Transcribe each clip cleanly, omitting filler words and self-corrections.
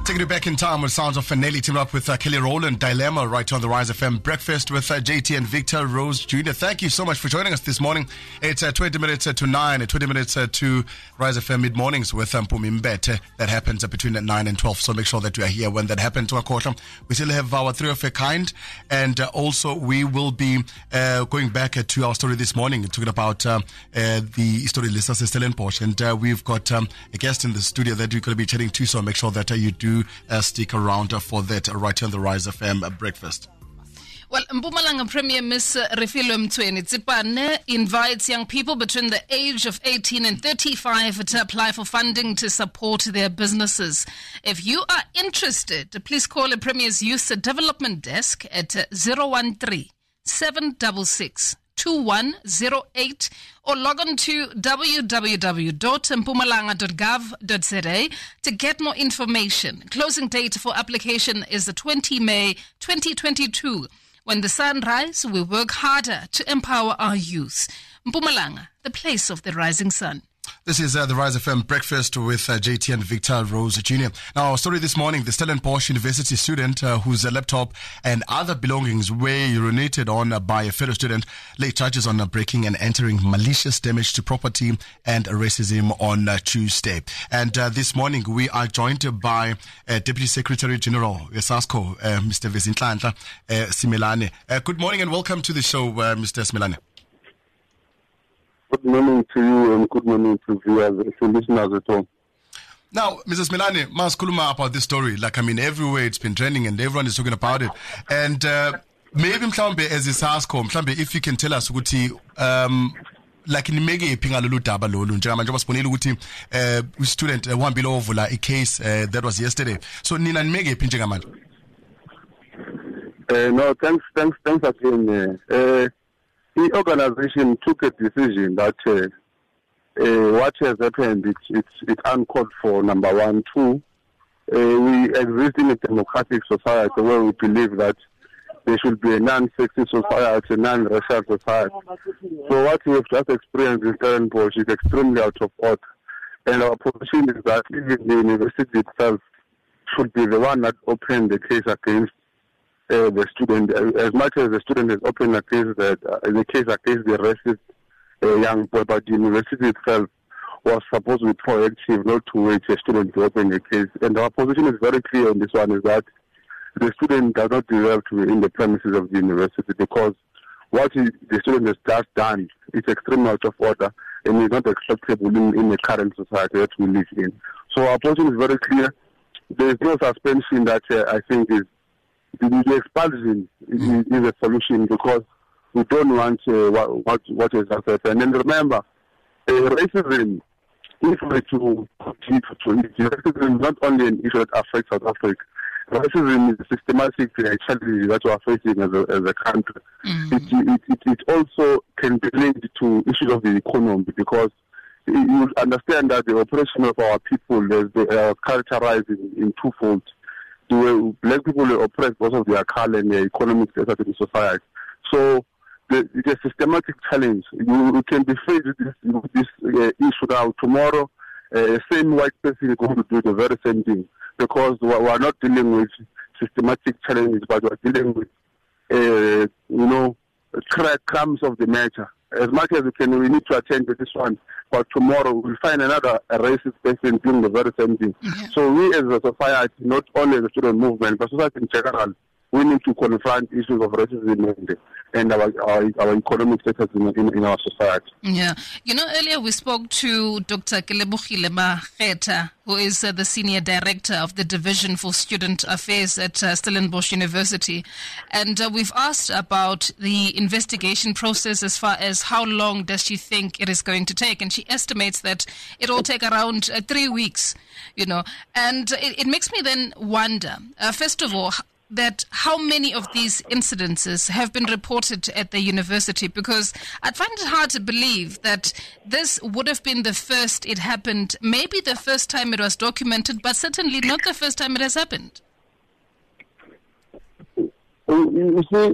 Taking it back in time with sounds of Nelly teamed up with Kelly Rowland, Dilemma, right on the Rise FM Breakfast with JT and Victor Rose Jr. Thank you so much for joining us this morning. It's 20 minutes to 9, 20 minutes to Rise FM Mid-Mornings with Mpumi Mbete. That happens between 9 and 12, so make sure that you are here when that happens. We still have our three of a kind, and also we will be going back to our story this morning, talking about the story Lisa Stellenbosch, and we've got a guest in the studio that we're going to be chatting to, so make sure that you do stick around for that right here on the Rise FM Breakfast. Well, Mpumalanga Premier Ms. Refilwe Mtsweni-Tsipane invites young people between the age of 18 and 35 to apply for funding to support their businesses. If you are interested, please call the Premier's Youth Development Desk at 013-766-2108 or log on to www.mpumalanga.gov.za to get more information. Closing date for application is the 20 May 2022. When the sun rises, we work harder to empower our youth. Mpumalanga, the place of the rising sun. This is the Rise FM Breakfast with JT and Victor Rose Jr. Now, our story this morning, the Stellenbosch University student whose laptop and other belongings were urinated on by a fellow student laid charges on breaking and entering malicious damage to property and racism on Tuesday. And this morning, we are joined by Deputy Secretary General SASCO, Mr. Vezinhlanhla Simelane. Good morning and welcome to the show, Mr. Simelane. Good morning to you and good morning to viewers and listeners at home. Now, Mrs. Milane, maskuluma about this story. Everywhere it's been trending and everyone is talking about it. And maybe mhlambe as isasco, mhlambe if you can tell us ukuthi nimeke iphinga lolu daba lolu njengamanje basibonile ukuthi student uhambile ovula a case that was yesterday. So nina nimeke iphi njengamanje? No, thanks again. The organization took a decision that what has happened, it's uncalled for, number one. Two, we exist in a democratic society where we believe that there should be a non-sexist society, a non-racial society. So what we have just experienced in Stellenbosch is extremely out of order. And our position is that even the university itself should be the one that opened the case against the student, as much as the student has opened a case the case against the racist young boy, but the university itself was supposed to be proactive, not to wait a student to open the case. And our position is very clear on this one, is that the student does not deserve to be in the premises of the university, because what the student has just done is extremely out of order and is not acceptable in the current society that we live in. So our position is very clear. There is no suspension that I think is the expulsion is a solution, because we don't want what has happened. And remember, racism, if we to racism is not only an issue that affects South Africa. Racism is a systematic challenge that we are facing as a country. It also can be linked to issues of the economy, because you understand that the operation of our people is characterized in twofold. The way black people are oppressed because of their color and their economic status in society. So it's a systematic challenge. You can be faced with this issue now. Tomorrow, same white person is going to do the very same thing, because we are not dealing with systematic challenges, but we are dealing with, crumbs of the nature. As much as we need to attend to this one, but tomorrow we'll find another racist person doing the very same thing. Mm-hmm. So we as a society, not only the student movement, but society in general, we need to confront issues of racism and our economic status in our society. Yeah. Earlier we spoke to Dr. Kelebogile Mageta, who is the Senior Director of the Division for Student Affairs at Stellenbosch University. And we've asked about the investigation process as far as how long does she think it is going to take. And she estimates that it will take around 3 weeks, And it makes me then wonder, first of all, that how many of these incidences have been reported at the university, because I'd find it hard to believe that this would have been the first it happened, maybe the first time it was documented, but certainly not the first time it has happened. You see,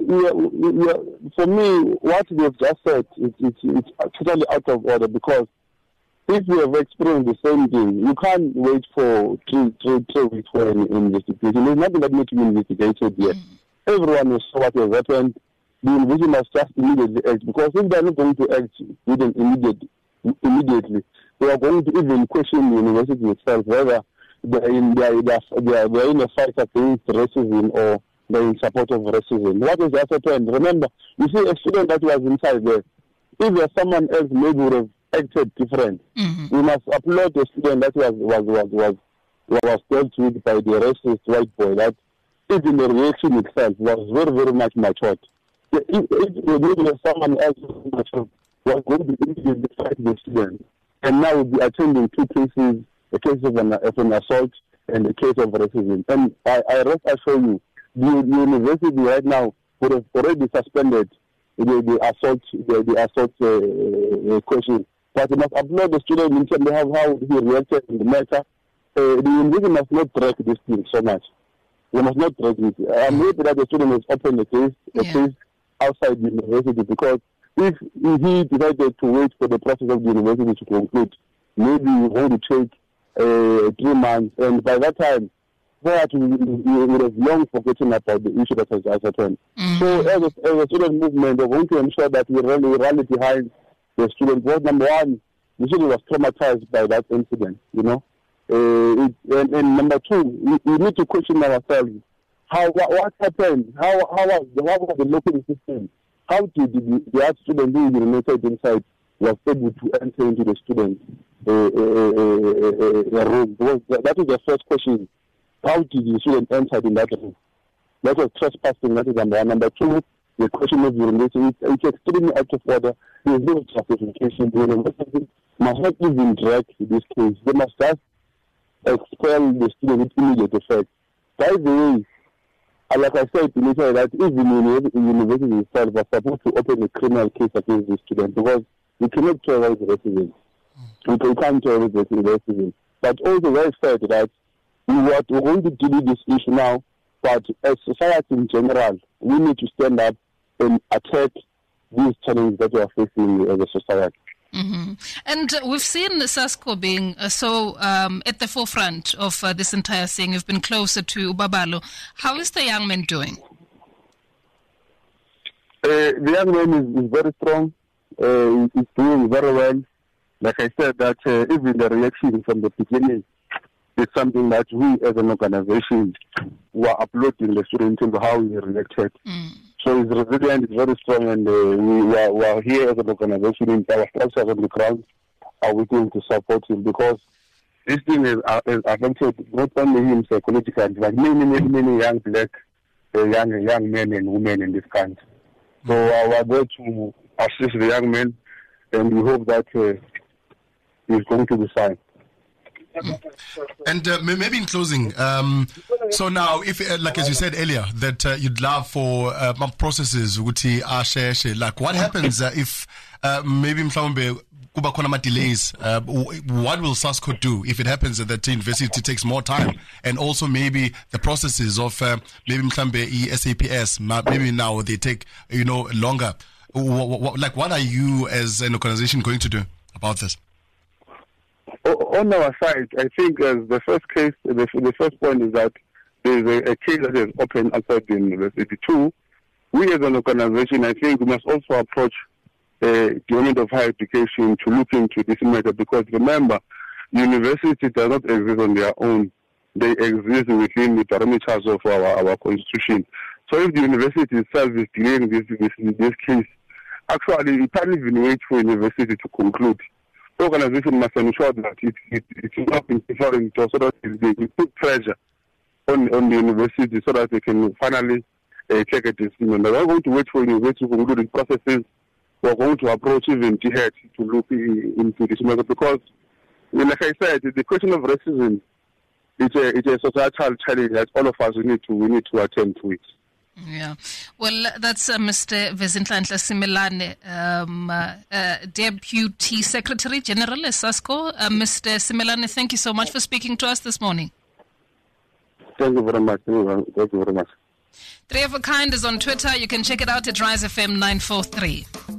for me, what we have just said, it's totally out of order, because if you have experienced the same thing, you can't wait for 3 weeks for an investigation. There's nothing that needs to be investigated yet. Everyone will saw what has happened. The university must just immediately act, because if they are not going to act immediately, they are going to even question the university itself, whether they are in a fight against racism or they're in support of racism. What is that happened? Remember, you see a student that was inside there. If there's someone else, maybe would have acted different. We must applaud the student that was dealt with by the racist white boy. That even the reaction itself was very, very much matured. If someone else was going to immediately fight the student, and now will be attending 2 cases, a case of an assault and a case of racism. And I rest assure you, the university right now would have already suspended the assault question. But we must applaud the student in terms of how he reacted in the matter. The university must not drag this thing so much. We must not drag it. I'm happy that the student has opened a case outside the university, because if he decided to wait for the process of the university to conclude, maybe we're going to take 3 months, and by that time, we would have long forgotten about the issue that has happened. So as a student movement, we're going to ensure that we rally behind the student. Because number one, the student was traumatized by that incident, and number two, we need to question ourselves. What happened? How was the local system? How did the art student who urinated inside was able to enter into the student room? That is the first question. How did the student enter in that room? That was trespassing. That is number one. Number two, the question of urination. It's extremely out of order. There is no justification. The university must not even drag this case. They must just expel the student with immediate effect. By the way, like I said initially, that even the university itself was supposed to open a criminal case against the student, because we cannot tolerate racism. We can't tolerate racism. But also very fair that we're going to deal with this issue now, but as society in general, we need to stand up and attack these challenges that we are facing as a society. And we've seen SASCO being so at the forefront of this entire thing. You've been closer to Ubabalo. How is the young man doing? The young man is very strong. He's doing very well. Like I said, that even the reaction from the beginning is something that we as an organization were uploading the students into how he reacted. So he's resilient, he's very strong, and we are here as an organization in our structures on the ground are waiting to support him, because this thing has affected not only him psychologically, but many young black young men and women in this country. So we are there to assist the young men, and we hope that he's going to be fine. And maybe in closing, so now, if like as you said earlier, that you'd love for processes like what happens if maybe kuba khona delays, what will SASCO do if it happens that the university takes more time, and also maybe the processes of maybe SAPS, maybe now they take longer. What are you as an organization going to do about this? On our side, I think the first case, the first point is that there is a case that is open outside the university. Two, we as an organization, I think we must also approach the Department of Higher Education to look into this matter, because remember, university does not exist on their own. They exist within the parameters of our constitution. So if the university itself is dealing this case, actually it can't even wait for university to conclude. The organization must ensure that it's not interfering, so that they put pressure on the university so that they can finally take a decision. We're not going to wait for university to conclude the processes. We're going to approach even jihad to look into this matter, because, like I said, the question of racism is a societal challenge that all of us we need to attend to it. Yeah, well, that's Mr. Vezinhlanhla Simelane, Deputy Secretary General at SASCO. Mr. Simelane, thank you so much for speaking to us this morning. Thank you very much. Thank you very much. 3 of a Kind is on Twitter. You can check it out at Rise FM 943.